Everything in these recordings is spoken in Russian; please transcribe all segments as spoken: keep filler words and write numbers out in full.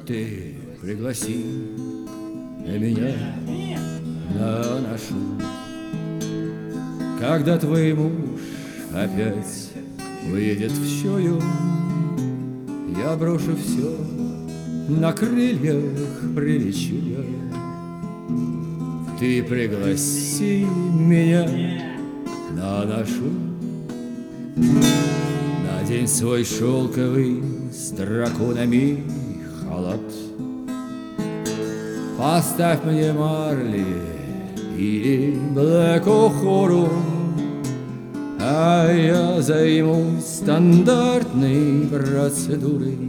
Ты пригласи меня на нашу, когда твой муж опять выйдет в шою, я брошу все, на крыльях прилечу я. Ты пригласи меня на нашу, надень свой шелковый с драконами халат, поставь мне марли или блэк-охору, а я займусь стандартной процедурой.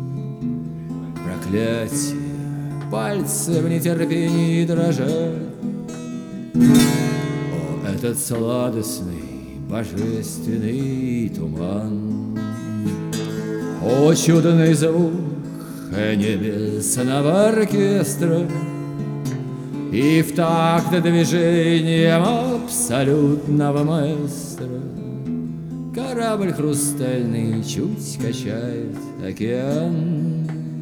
Проклятие, пальцы в нетерпении дрожат. О, этот сладостный, божественный туман! О, чудный звук небесного оркестра! И в такт движением абсолютного маэстро корабль хрустальный чуть качает океан.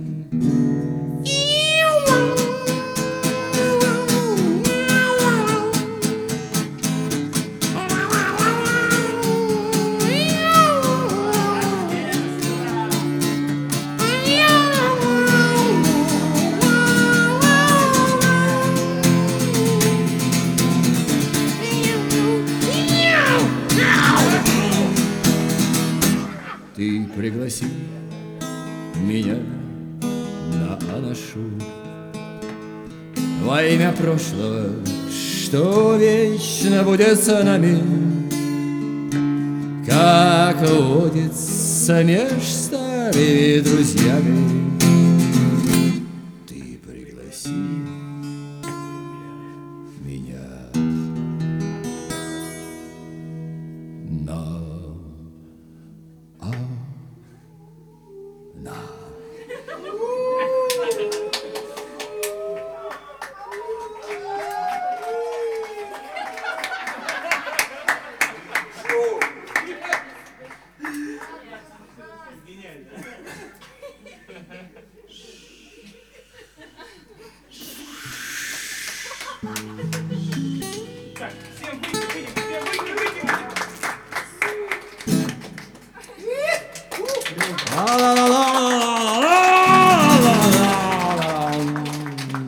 Ты пригласи меня на анашу во имя прошлого, что вечно будет с нами, как водится меж старыми друзьями.